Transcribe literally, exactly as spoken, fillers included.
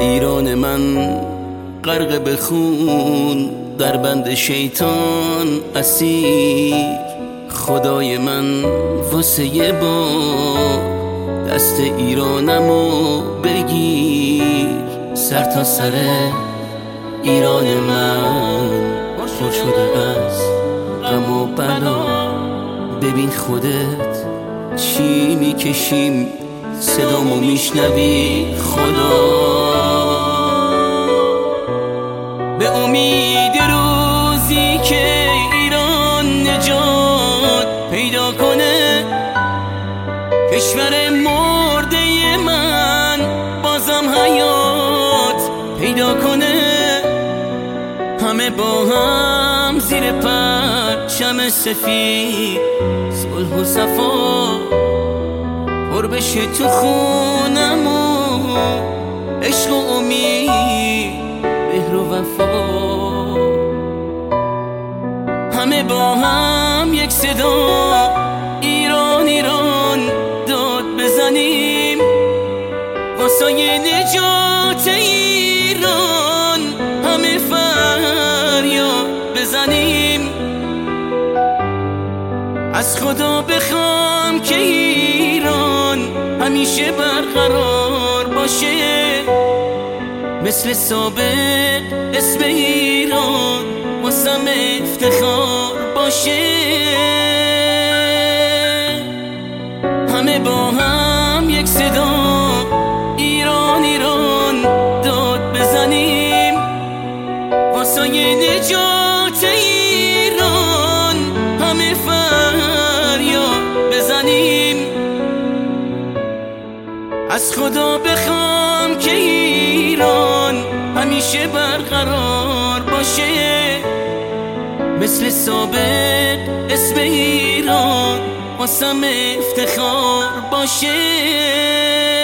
ایران من غرق به خون، در بند شیطان اسیر. خدای من واسه یه بار دست ایرانمو بگیر. سر تا سر ایران من پر شده از غم و بلا. ببین خودت چی میکشیم، صدامو میشنوی خدا. به امید روزی که ایران نجات پیدا کنه، کشور مرده من بازم حیات پیدا کنه. همه با هم زیر پرچم سفید صلح و صفا پر بشه تو خونمون. عشق و امید، مهر و وفا، همه با هم یک صدا ایران ایران داد بزنیم. واسه نجات ایران همه فریاد بزنیم. از خدا بخوام که ایران همیشه برقرار باشه، مثل سابق اسم ایران واسم افتخار باشه. همه با هم یک صدا ایران ایران داد بزنیم. واسه نجات ایران همه فریاد بزنیم. از خدا بخوام که ایران همیشه برقرار باشه، مثل سابق اسم ایران واسم افتخار باشه.